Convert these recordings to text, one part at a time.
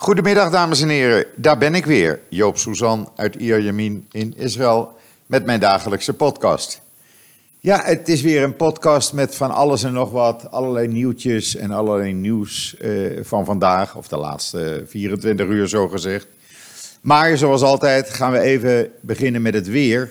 Goedemiddag dames en heren, daar ben ik weer, Joop Suzan uit Ierjemien in Israël met mijn dagelijkse podcast. Ja, het is weer een podcast met van alles en nog wat, allerlei nieuwtjes en allerlei nieuws van vandaag, of de laatste 24 uur zo gezegd. Maar zoals altijd gaan we even beginnen met het weer.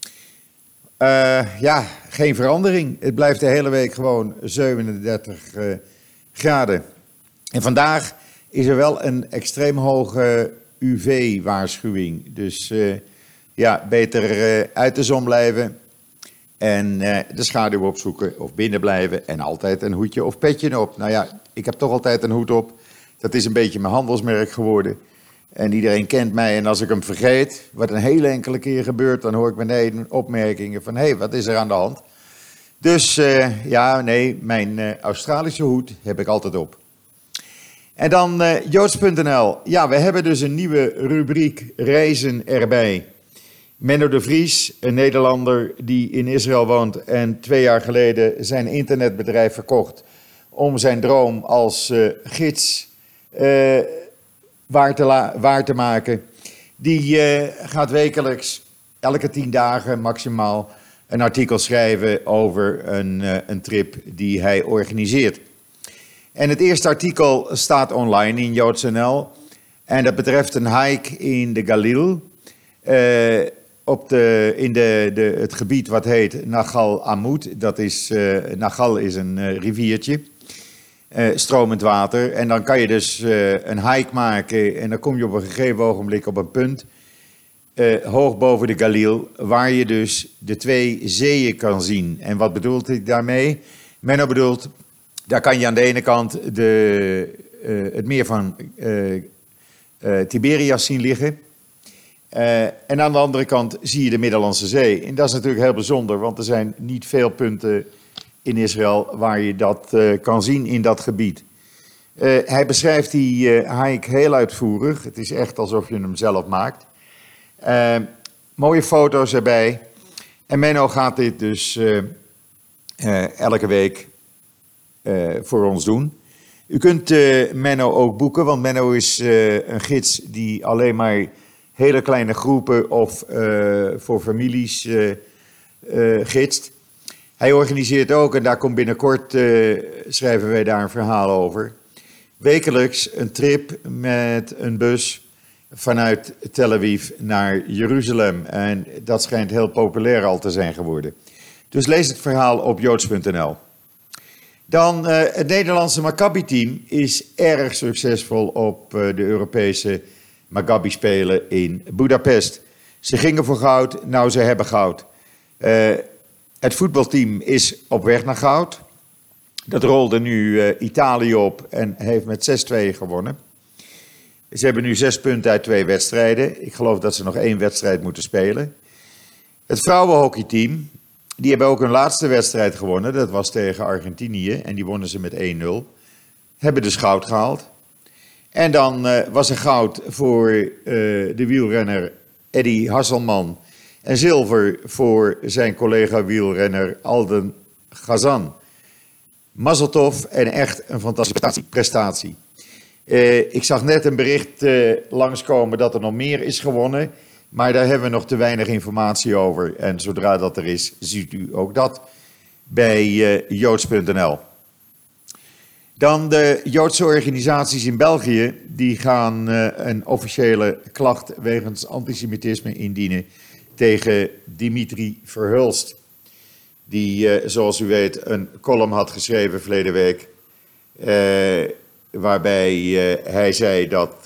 Geen verandering. Het blijft de hele week gewoon 37 graden. En vandaag is er wel een extreem hoge UV-waarschuwing. Dus beter uit de zon blijven en de schaduw opzoeken of binnen blijven. En altijd een hoedje of petje op. Nou ja, ik heb toch altijd een hoed op. Dat is een beetje mijn handelsmerk geworden. En iedereen kent mij en als ik hem vergeet, wat een hele enkele keer gebeurt, dan hoor ik beneden opmerkingen van, hé, wat is er aan de hand? Dus mijn Australische hoed heb ik altijd op. En dan Joods.nl. Ja, we hebben dus een nieuwe rubriek reizen erbij. Menno de Vries, een Nederlander die in Israël woont en 2 jaar geleden zijn internetbedrijf verkocht om zijn droom als gids waar te maken. Die gaat wekelijks, elke 10 dagen maximaal, een artikel schrijven over een trip die hij organiseert. En het eerste artikel staat online in Joods.nl en dat betreft een hike in de Galil, het gebied wat heet Nagal Amud. Nagal is een riviertje, stromend water. En dan kan je dus een hike maken en dan kom je op een gegeven ogenblik op een punt, hoog boven de Galil, waar je dus de 2 zeeën kan zien. En wat bedoelt hij daarmee? Menno bedoelt, daar kan je aan de ene kant het meer van Tiberias zien liggen. En aan de andere kant zie je de Middellandse Zee. En dat is natuurlijk heel bijzonder, want er zijn niet veel punten in Israël waar je dat kan zien in dat gebied. Hij beschrijft die hike heel uitvoerig. Het is echt alsof je hem zelf maakt. Mooie foto's erbij. En Menno gaat dit dus elke week voor ons doen. U kunt Menno ook boeken, want Menno is een gids die alleen maar hele kleine groepen of voor families gidst. Hij organiseert ook, en daar komt binnenkort, schrijven wij daar een verhaal over, wekelijks een trip met een bus vanuit Tel Aviv naar Jeruzalem. En dat schijnt heel populair al te zijn geworden. Dus lees het verhaal op joods.nl. Dan het Nederlandse Maccabi-team is erg succesvol op de Europese Maccabi-spelen in Budapest. Ze gingen voor goud, nou ze hebben goud. Het voetbalteam is op weg naar goud. Dat rolde nu Italië op en heeft met 6-2 gewonnen. Ze hebben nu 6 punten uit 2 wedstrijden. Ik geloof dat ze nog 1 wedstrijd moeten spelen. Het vrouwenhockeyteam, die hebben ook hun laatste wedstrijd gewonnen. Dat was tegen Argentinië en die wonnen ze met 1-0. Hebben dus goud gehaald. En dan was er goud voor de wielrenner Eddy Hasselman. En zilver voor zijn collega wielrenner Alden Ghazan. Mazel tov en echt een fantastische prestatie. Ik zag net een bericht langskomen dat er nog meer is gewonnen. Maar daar hebben we nog te weinig informatie over. En zodra dat er is, ziet u ook dat bij joods.nl. Dan de Joodse organisaties in België, die gaan een officiële klacht wegens antisemitisme indienen tegen Dimitri Verhulst. Die, zoals u weet, een column had geschreven verleden week, waarbij hij zei dat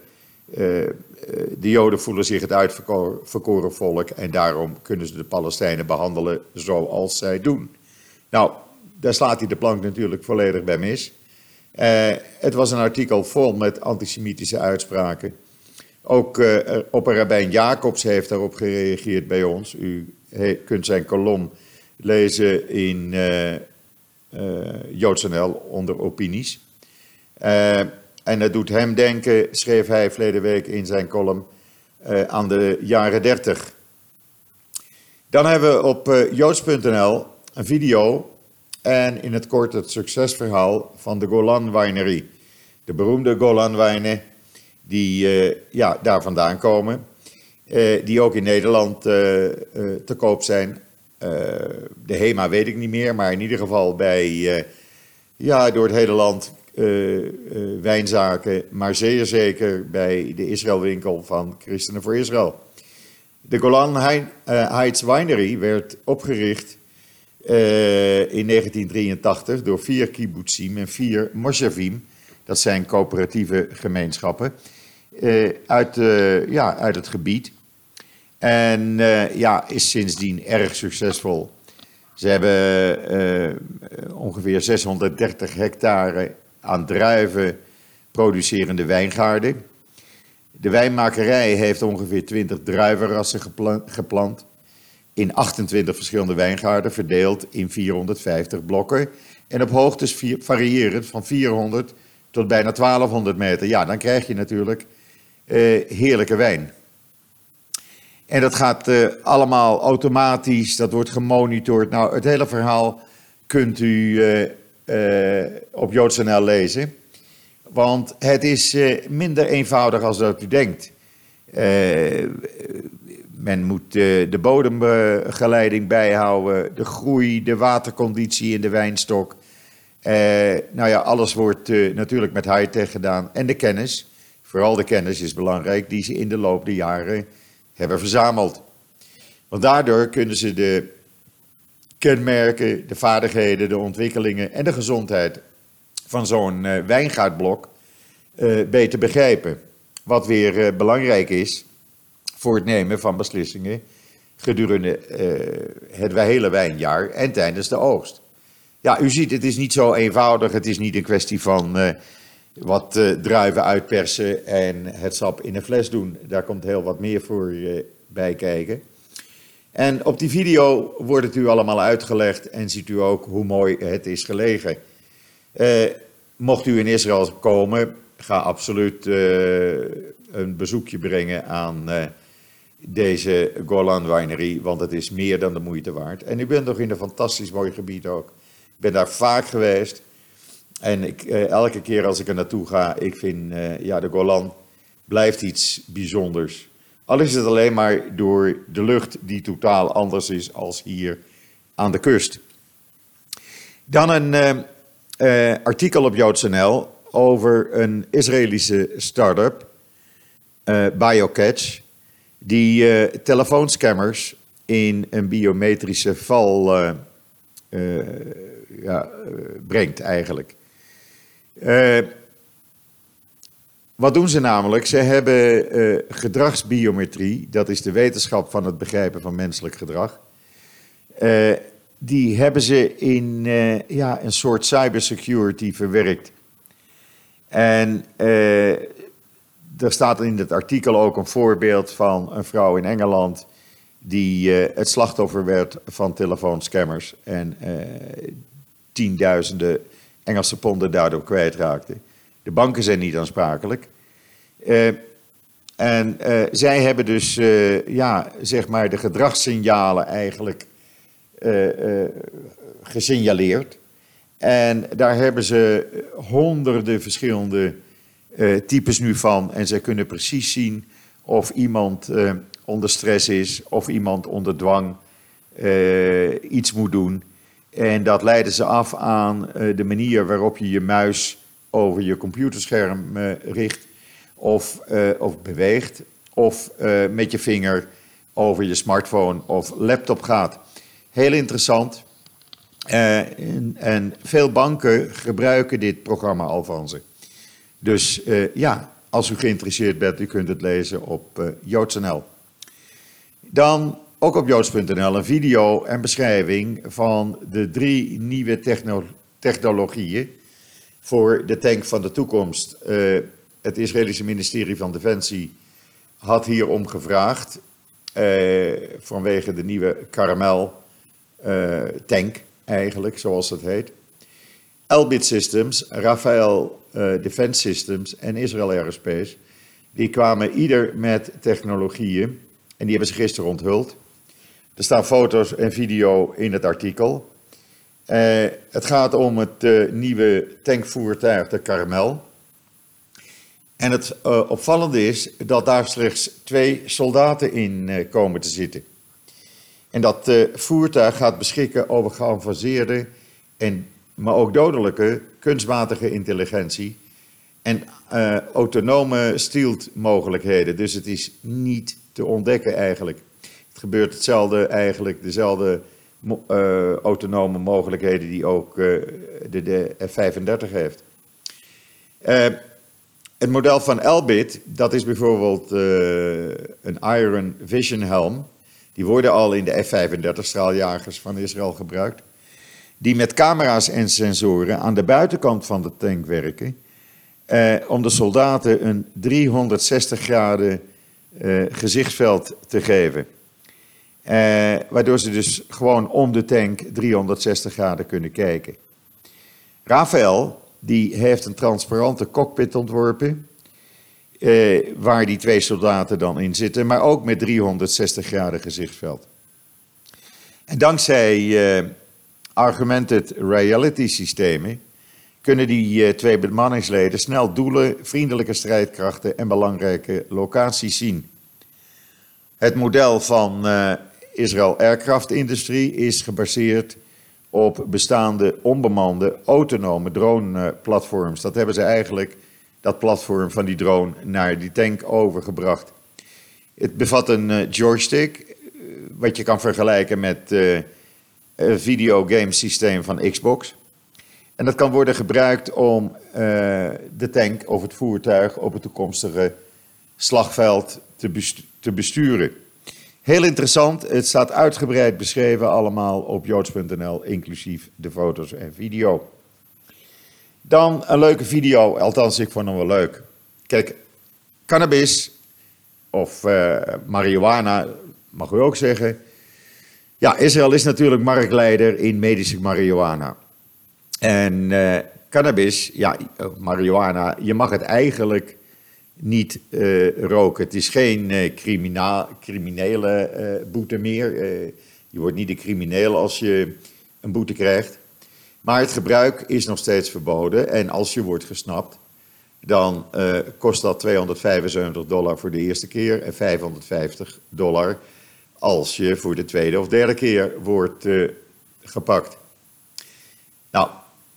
de Joden voelen zich het uitverkoren volk en daarom kunnen ze de Palestijnen behandelen zoals zij doen. Nou, daar slaat hij de plank natuurlijk volledig bij mis. Het was een artikel vol met antisemitische uitspraken. Ook opperrabijn Jacobs heeft daarop gereageerd bij ons. U kunt zijn kolom lezen in Joods.nl onder opinies. En dat doet hem denken, schreef hij verleden week in zijn column, aan de jaren 30. Dan hebben we op joods.nl een video en in het kort het succesverhaal van de Golan Winery. De beroemde Golan wijnen die daar vandaan komen. Die ook in Nederland te koop zijn. De HEMA weet ik niet meer, maar in ieder geval bij door het hele land wijnzaken, maar zeer zeker bij de Israëlwinkel van Christenen voor Israël. De Golan Heights Winery werd opgericht in 1983 door 4 kibbutzim en 4 moshavim. Dat zijn coöperatieve gemeenschappen uit het gebied. En is sindsdien erg succesvol. Ze hebben ongeveer 630 hectare aan druiven producerende wijngaarden. De wijnmakerij heeft ongeveer 20 druivenrassen geplant in 28 verschillende wijngaarden, verdeeld in 450 blokken. En op hoogtes variërend van 400 tot bijna 1200 meter. Ja, dan krijg je natuurlijk heerlijke wijn. En dat gaat allemaal automatisch, dat wordt gemonitord. Nou, het hele verhaal kunt u op Joods.nl lezen. Want het is minder eenvoudig als dat u denkt. Men moet de bodemgeleiding bijhouden, de groei, de waterconditie in de wijnstok. Alles wordt natuurlijk met high-tech gedaan. En de kennis, vooral de kennis is belangrijk, die ze in de loop der jaren hebben verzameld. Want daardoor kunnen ze de kenmerken, de vaardigheden, de ontwikkelingen en de gezondheid van zo'n wijngaardblok beter begrijpen. Wat weer belangrijk is voor het nemen van beslissingen gedurende het hele wijnjaar en tijdens de oogst. Ja, u ziet, het is niet zo eenvoudig. Het is niet een kwestie van wat druiven uitpersen en het sap in een fles doen. Daar komt heel wat meer voor bij kijken. En op die video wordt het u allemaal uitgelegd en ziet u ook hoe mooi het is gelegen. Mocht u in Israël komen, ga absoluut een bezoekje brengen aan deze Golan Winery, want het is meer dan de moeite waard. En u bent nog in een fantastisch mooi gebied ook. Ik ben daar vaak geweest en elke keer als ik er naartoe ga, ik vind de Golan blijft iets bijzonders. Al is het alleen maar door de lucht die totaal anders is als hier aan de kust. Dan een artikel op Joods.nl over een Israëlische start-up, BioCatch, die telefoonscammers in een biometrische val brengt eigenlijk. Wat doen ze namelijk? Ze hebben gedragsbiometrie, dat is de wetenschap van het begrijpen van menselijk gedrag. Die hebben ze in een soort cybersecurity verwerkt. En er staat in het artikel ook een voorbeeld van een vrouw in Engeland die het slachtoffer werd van telefoonscammers en tienduizenden Engelse ponden daardoor kwijtraakte. De banken zijn niet aansprakelijk. Zij hebben dus de gedragssignalen eigenlijk gesignaleerd. En daar hebben ze honderden verschillende types nu van. En zij kunnen precies zien of iemand onder stress is, of iemand onder dwang iets moet doen. En dat leiden ze af aan de manier waarop je je muis over je computerscherm richt of beweegt. Of met je vinger over je smartphone of laptop gaat. Heel interessant. En veel banken gebruiken dit programma al van ze. Dus als u geïnteresseerd bent, u kunt het lezen op Joods.nl. Dan ook op Joods.nl een video en beschrijving van de 3 nieuwe technologieën voor de tank van de toekomst. Het Israëlische ministerie van Defensie had hierom gevraagd vanwege de nieuwe Caramel tank eigenlijk, zoals het heet. Elbit Systems, Rafael Defense Systems en Israel Aerospace, die kwamen ieder met technologieën en die hebben ze gisteren onthuld. Er staan foto's en video in het artikel. Het gaat om het nieuwe tankvoertuig, de Caramel. En het opvallende is dat daar slechts 2 soldaten in komen te zitten. En dat voertuig gaat beschikken over geavanceerde, maar ook dodelijke kunstmatige intelligentie en autonome stealth mogelijkheden. Dus het is niet te ontdekken eigenlijk. Het gebeurt hetzelfde eigenlijk, dezelfde autonome mogelijkheden die ook de F-35 heeft. Het model van Elbit, dat is bijvoorbeeld een Iron Vision helm. Die worden al in de F-35 straaljagers van Israël gebruikt. Die met camera's en sensoren aan de buitenkant van de tank werken. Om de soldaten een 360 graden gezichtsveld te geven. Waardoor ze dus gewoon om de tank 360 graden kunnen kijken. Rafael, die heeft een transparante cockpit ontworpen. Waar die 2 soldaten dan in zitten, maar ook met 360 graden gezichtsveld. En dankzij augmented reality systemen kunnen die 2 bemanningsleden snel doelen, vriendelijke strijdkrachten en belangrijke locaties zien. Het model van Israel Aircraft Industry is gebaseerd op bestaande onbemande autonome drone-platforms. Dat hebben ze eigenlijk, dat platform van die drone, naar die tank overgebracht. Het bevat een joystick, wat je kan vergelijken met een videogamesysteem van Xbox. En dat kan worden gebruikt om de tank of het voertuig op het toekomstige slagveld te besturen. Heel interessant, het staat uitgebreid beschreven allemaal op joods.nl, inclusief de foto's en video. Dan een leuke video, althans ik vond hem wel leuk. Kijk, cannabis of marihuana, mag u ook zeggen. Ja, Israël is natuurlijk marktleider in medische marihuana. En cannabis, ja, marihuana, je mag het eigenlijk niet roken. Het is geen criminele boete meer. Je wordt niet een crimineel als je een boete krijgt. Maar het gebruik is nog steeds verboden. En als je wordt gesnapt, dan kost dat $275 voor de eerste keer en $550 als je voor de tweede of derde keer wordt gepakt. Nou,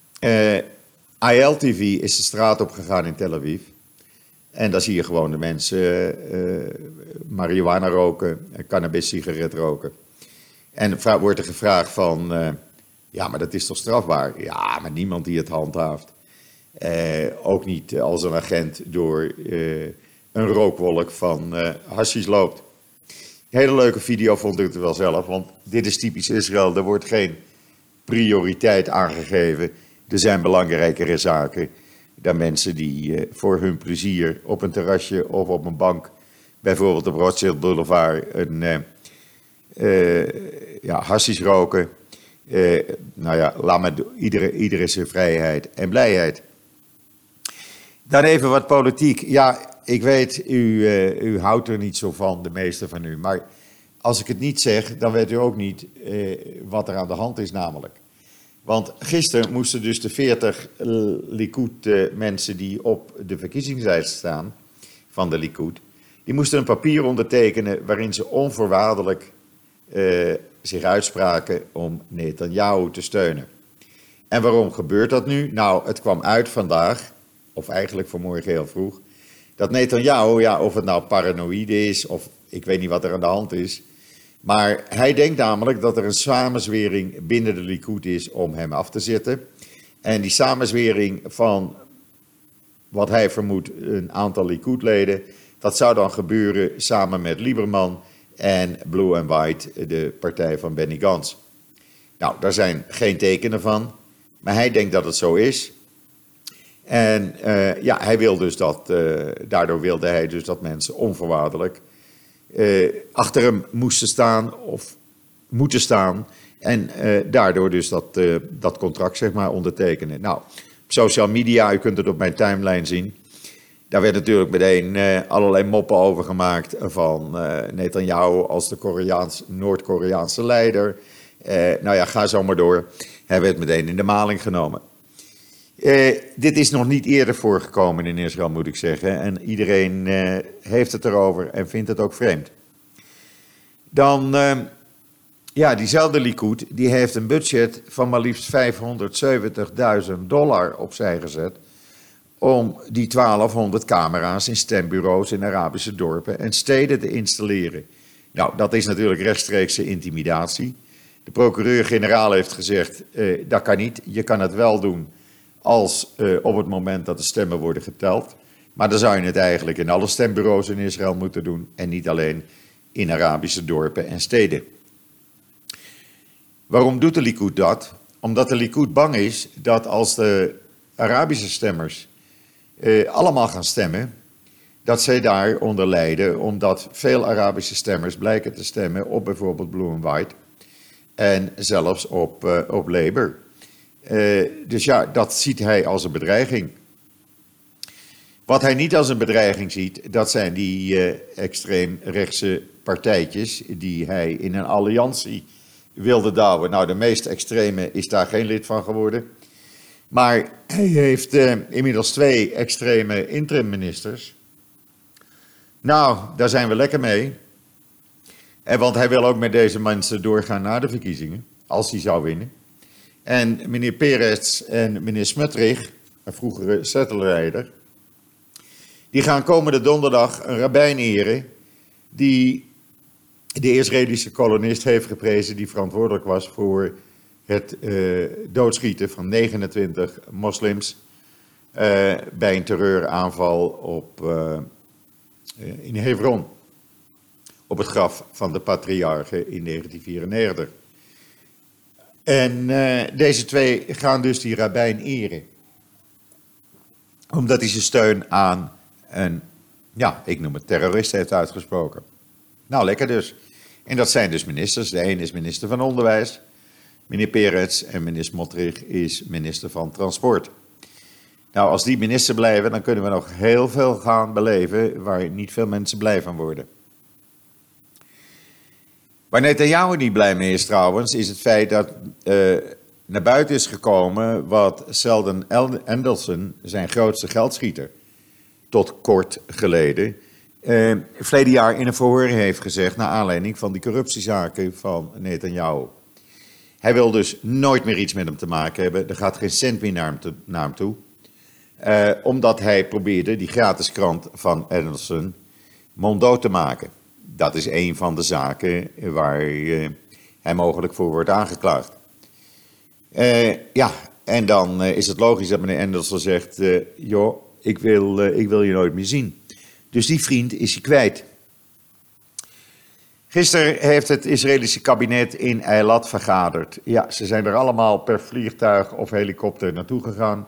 ILTV is de straat opgegaan in Tel Aviv. En daar zie je gewoon de mensen marihuana roken, cannabis-sigaret roken. En wordt er gevraagd van, ja, maar dat is toch strafbaar? Ja, maar niemand die het handhaaft. Ook niet als een agent door een rookwolk van hashish loopt. Een hele leuke video vond ik het wel zelf, want dit is typisch Israël. Er wordt geen prioriteit aangegeven. Er zijn belangrijkere zaken dan mensen die voor hun plezier op een terrasje of op een bank, bijvoorbeeld op Rothschild Boulevard, een hashish roken. Nou ja, laat maar iedereen zijn vrijheid en blijheid. Dan even wat politiek. Ja, ik weet, u houdt er niet zo van, de meeste van u. Maar als ik het niet zeg, dan weet u ook niet wat er aan de hand is namelijk. Want gisteren moesten dus de 40 Likud-mensen die op de verkiezingslijst staan van de Likud, die moesten een papier ondertekenen waarin ze onvoorwaardelijk zich uitspraken om Netanyahu te steunen. En waarom gebeurt dat nu? Nou, het kwam uit vandaag, of eigenlijk vanmorgen heel vroeg, dat Netanyahu, ja, of het nou paranoïde is of ik weet niet wat er aan de hand is, maar hij denkt namelijk dat er een samenzwering binnen de Likud is om hem af te zetten. En die samenzwering van, wat hij vermoedt, een aantal Likud-leden, dat zou dan gebeuren samen met Lieberman en Blue and White, de partij van Benny Gantz. Nou, daar zijn geen tekenen van, maar hij denkt dat het zo is. En hij wil dus daardoor wilde hij dus dat mensen onvoorwaardelijk achter hem moesten staan of moeten staan en daardoor dus dat contract zeg maar ondertekenen. Nou, op social media, u kunt het op mijn timeline zien, daar werd natuurlijk meteen allerlei moppen over gemaakt van Netanyahu als de Noord-Koreaanse leider. Nou ja, ga zo maar door. Hij werd meteen in de maling genomen. Dit is nog niet eerder voorgekomen in Israël, moet ik zeggen. En iedereen heeft het erover en vindt het ook vreemd. Dan, ja, diezelfde Likud, die heeft een budget van maar liefst $570.000 opzij gezet om die 1200 camera's in stembureaus in Arabische dorpen en steden te installeren. Nou, dat is natuurlijk rechtstreekse intimidatie. De procureur-generaal heeft gezegd, dat kan niet. Je kan het wel doen als op het moment dat de stemmen worden geteld. Maar dan zou je het eigenlijk in alle stembureaus in Israël moeten doen en niet alleen in Arabische dorpen en steden. Waarom doet de Likud dat? Omdat de Likud bang is dat als de Arabische stemmers allemaal gaan stemmen, dat zij daaronder lijden, omdat veel Arabische stemmers blijken te stemmen op bijvoorbeeld Blue and White en zelfs op Labour. Dus ja, dat ziet hij als een bedreiging. Wat hij niet als een bedreiging ziet, dat zijn die extreemrechtse partijtjes die hij in een alliantie wilde douwen. Nou, de meest extreme is daar geen lid van geworden. Maar hij heeft inmiddels 2 extreme interim-ministers. Nou, daar zijn we lekker mee. Want hij wil ook met deze mensen doorgaan na de verkiezingen, als hij zou winnen. En meneer Peretz en meneer Smotrich, een vroegere zettelrijder, die gaan komende donderdag een rabbijn eren die de Israëlische kolonist heeft geprezen die verantwoordelijk was voor het doodschieten van 29 moslims bij een terreuraanval in Hebron, op het graf van de patriarchen in 1994. En deze 2 gaan dus die rabbijn eren, omdat hij zijn steun aan een, ja, ik noem het terrorist heeft uitgesproken. Nou, lekker dus. En dat zijn dus ministers. De een is minister van Onderwijs, meneer Peretz, en meneer Smotrich is minister van Transport. Nou, als die minister blijven, dan kunnen we nog heel veel gaan beleven waar niet veel mensen blij van worden. Waar Netanyahu niet blij mee is trouwens, is het feit dat naar buiten is gekomen wat Sheldon Adelson, zijn grootste geldschieter, tot kort geleden, verleden jaar in een verhoor heeft gezegd, naar aanleiding van die corruptiezaken van Netanyahu. Hij wil dus nooit meer iets met hem te maken hebben. Er gaat geen cent meer naar hem toe. Omdat hij probeerde die gratis krant van Adelson monddood te maken. Dat is een van de zaken waar hij mogelijk voor wordt aangeklaagd. Ja, en dan is het logisch dat meneer Adelson zegt, joh, ik wil je nooit meer zien. Dus die vriend is hij kwijt. Gisteren heeft het Israëlische kabinet in Eilat vergaderd. Ja, ze zijn er allemaal per vliegtuig of helikopter naartoe gegaan.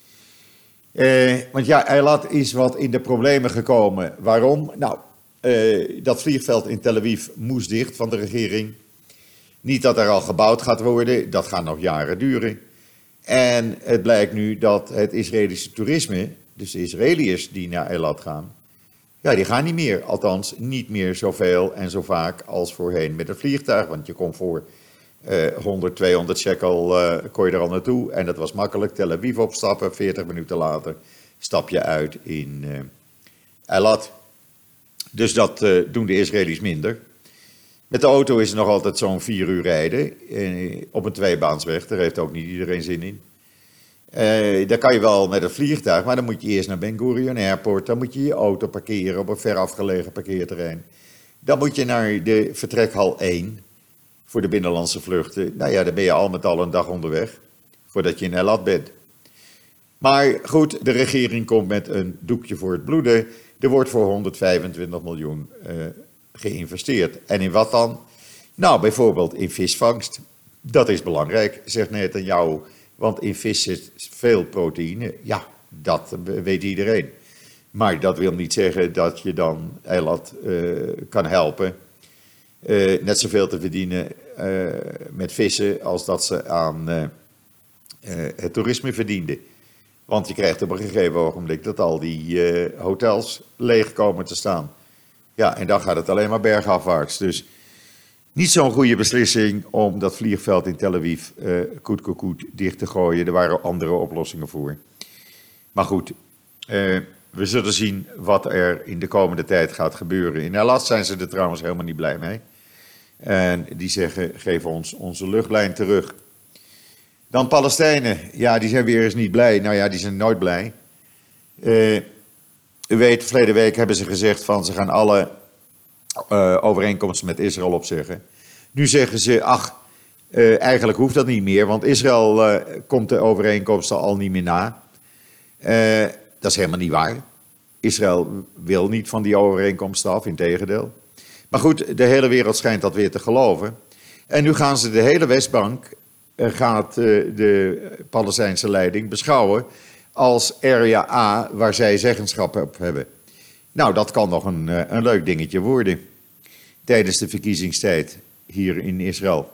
Want ja, Eilat is wat in de problemen gekomen. Waarom? Nou, dat vliegveld in Tel Aviv moest dicht van de regering. Niet dat er al gebouwd gaat worden, dat gaat nog jaren duren. En het blijkt nu dat het Israëlische toerisme, dus de Israëliërs die naar Eilat gaan, ja, die gaan niet meer. Althans, niet meer zoveel en zo vaak als voorheen met een vliegtuig. Want je kon voor 100, 200 shekel kon je er al naartoe. En dat was makkelijk. Tel Aviv opstappen, 40 minuten later stap je uit in Eilat. Dus dat doen de Israëli's minder. Met de auto is het nog altijd zo'n 4 uur rijden. Op een tweebaansweg, daar heeft ook niet iedereen zin in. Daar kan je wel met een vliegtuig, maar dan moet je eerst naar Ben Gurion Airport. Dan moet je je auto parkeren op een ver afgelegen parkeerterrein. Dan moet je naar de vertrekhal 1 voor de binnenlandse vluchten. Nou ja, dan ben je al met al een dag onderweg voordat je in Eilat bent. Maar goed, de regering komt met een doekje voor het bloeden. Er wordt voor 125 miljoen geïnvesteerd. En in wat dan? Nou, bijvoorbeeld in visvangst. Dat is belangrijk, zegt Netanyahu. Want in vis zit veel proteïne. Ja, dat weet iedereen. Maar dat wil niet zeggen dat je dan Eilat kan helpen net zoveel te verdienen met vissen als dat ze aan het toerisme verdienden. Want je krijgt op een gegeven ogenblik dat al die hotels leeg komen te staan. Ja, en dan gaat het alleen maar bergafwaarts. Dus Niet zo'n goede beslissing om dat vliegveld in Tel Aviv koet dicht te gooien. Er waren andere oplossingen voor. Maar goed, we zullen zien wat er in de komende tijd gaat gebeuren. In Eilat zijn ze er trouwens helemaal niet blij mee. En die zeggen, geef ons onze luchtlijn terug. Dan Palestijnen, ja, die zijn weer eens niet blij. Nou ja, die zijn nooit blij. U weet, verleden week hebben ze gezegd van ze gaan alle overeenkomsten met Israël opzeggen. Nu zeggen ze, eigenlijk hoeft dat niet meer, want Israël komt de overeenkomsten al niet meer na. Dat is helemaal niet waar. Israël wil niet van die overeenkomsten af, integendeel. Maar goed, de hele wereld schijnt dat weer te geloven. En nu gaan ze de hele Westbank, gaat de Palestijnse leiding beschouwen als Area A, waar zij zeggenschap op hebben. Nou, dat kan nog een leuk dingetje worden tijdens de verkiezingstijd hier in Israël.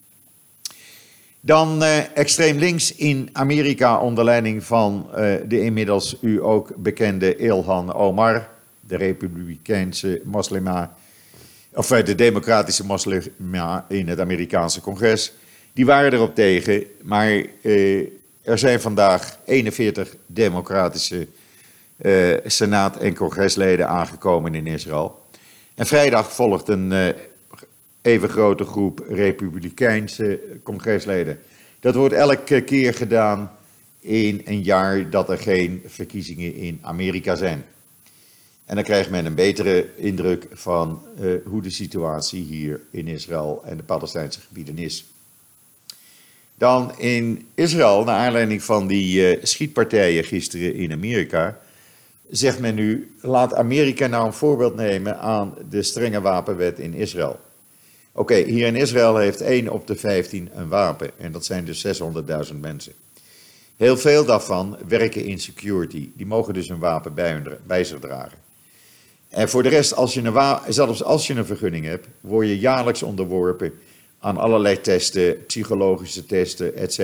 Dan extreem links in Amerika onder leiding van de inmiddels u ook bekende Ilhan Omar, de republikeinse moslima, of de democratische moslima in het Amerikaanse congres. Die waren erop tegen, maar er zijn vandaag 41 democratische senaat- en congresleden aangekomen in Israël. En vrijdag volgt een even grote groep republikeinse congresleden. Dat wordt elke keer gedaan in een jaar dat er geen verkiezingen in Amerika zijn. En dan krijgt men een betere indruk van hoe de situatie hier in Israël en de Palestijnse gebieden is. Dan in Israël, naar aanleiding van die schietpartijen gisteren in Amerika, zegt men nu, laat Amerika nou een voorbeeld nemen aan de strenge wapenwet in Israël. Oké, hier in Israël heeft 1 op de 15 een wapen en dat zijn dus 600.000 mensen. Heel veel daarvan werken in security, die mogen dus een wapen bij zich dragen. En voor de rest, zelfs als je een vergunning hebt, word je jaarlijks onderworpen aan allerlei testen, psychologische testen, etc.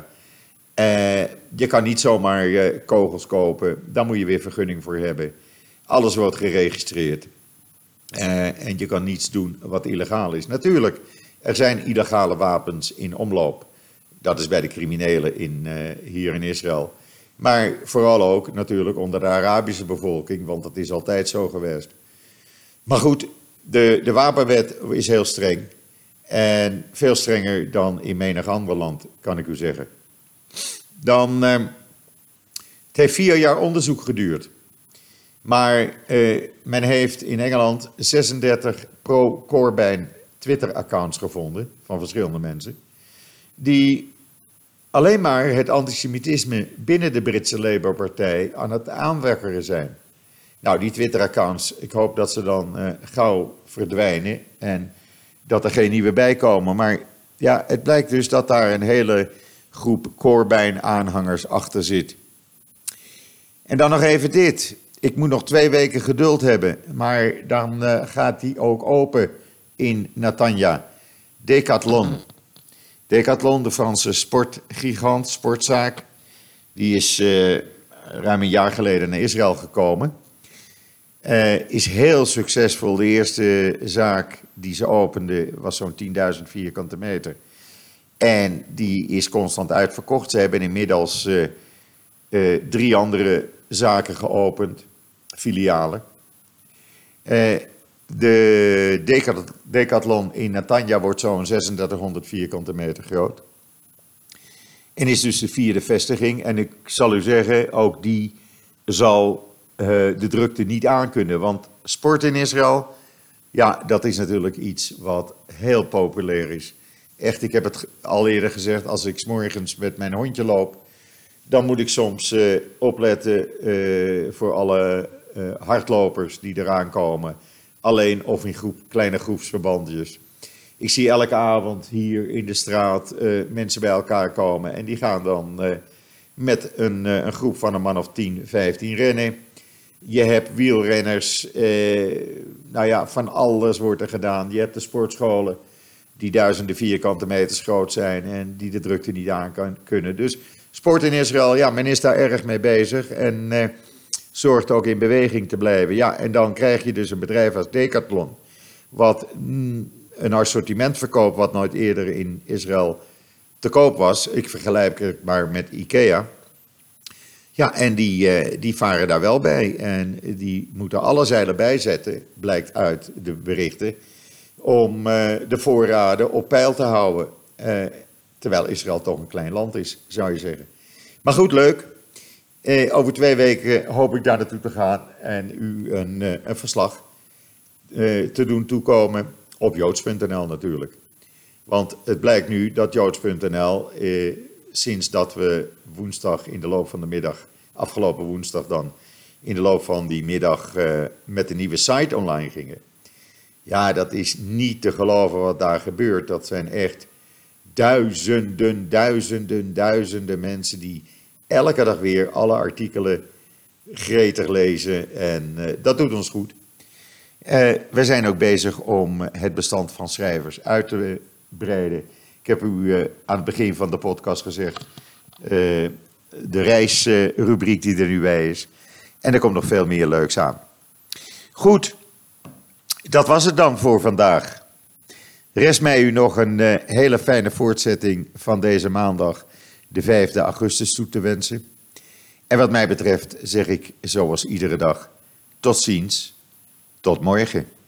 Je kan niet zomaar kogels kopen, daar moet je weer vergunning voor hebben. Alles wordt geregistreerd. En je kan niets doen wat illegaal is. Natuurlijk, er zijn illegale wapens in omloop. Dat is bij de criminelen hier in Israël. Maar vooral ook natuurlijk onder de Arabische bevolking, want dat is altijd zo geweest. Maar goed, de wapenwet is heel streng. En veel strenger dan in menig ander land, kan ik u zeggen. Dan, het heeft 4 jaar onderzoek geduurd. Maar men heeft in Engeland 36 pro-Corbyn Twitter-accounts gevonden van verschillende mensen. Die alleen maar het antisemitisme binnen de Britse Labour-partij aan het aanwakkeren zijn. Nou, die Twitter-accounts, ik hoop dat ze dan gauw verdwijnen en dat er geen nieuwe bij komen. Maar ja, het blijkt dus dat daar een hele groep Corbyn-aanhangers achter zit. En dan nog even dit. Ik moet nog 2 weken geduld hebben, maar dan gaat die ook open in Netanya. Decathlon. Decathlon, de Franse sportgigant, sportzaak, die is ruim een jaar geleden naar Israël gekomen. Is heel succesvol. De eerste zaak die ze opende was zo'n 10.000 vierkante meter. En die is constant uitverkocht. Ze hebben inmiddels 3 andere zaken geopend, filialen. De Decathlon in Netanya wordt zo'n 3600 vierkante meter groot. En is dus de 4e vestiging. En ik zal u zeggen, ook die zal de drukte niet aankunnen. Want sport in Israël, ja, dat is natuurlijk iets wat heel populair is. Echt, ik heb het al eerder gezegd, als ik 's morgens met mijn hondje loop, dan moet ik soms opletten voor alle hardlopers die eraan komen. Alleen of in kleine groepsverbandjes. Ik zie elke avond hier in de straat mensen bij elkaar komen. En die gaan dan met een groep van een man of 10, 15 rennen. Je hebt wielrenners, nou ja, van alles wordt er gedaan. Je hebt de sportscholen die duizenden vierkante meters groot zijn en die de drukte niet aan kunnen. Dus sport in Israël, ja, men is daar erg mee bezig en zorgt ook in beweging te blijven. Ja, en dan krijg je dus een bedrijf als Decathlon, wat een assortiment verkoopt wat nooit eerder in Israël te koop was. Ik vergelijk het maar met IKEA. Ja, en die varen daar wel bij. En die moeten alle zeilen bijzetten, blijkt uit de berichten, om de voorraden op peil te houden. Terwijl Israël toch een klein land is, zou je zeggen. Maar goed, leuk. Over 2 weken hoop ik daar naartoe te gaan en u een verslag te doen toekomen op joods.nl natuurlijk. Want het blijkt nu dat joods.nl, sinds dat we woensdag in de loop van de middag, afgelopen woensdag dan, in de loop van die middag met de nieuwe site online gingen. Ja, dat is niet te geloven wat daar gebeurt. Dat zijn echt duizenden mensen die elke dag weer alle artikelen gretig lezen. En dat doet ons goed. We zijn ook bezig om het bestand van schrijvers uit te breiden. Ik heb u aan het begin van de podcast gezegd, de reisrubriek die er nu bij is. En er komt nog veel meer leuks aan. Goed, dat was het dan voor vandaag. Rest mij u nog een hele fijne voortzetting van deze maandag, de 5e augustus, toe te wensen. En wat mij betreft zeg ik, zoals iedere dag, tot ziens, tot morgen.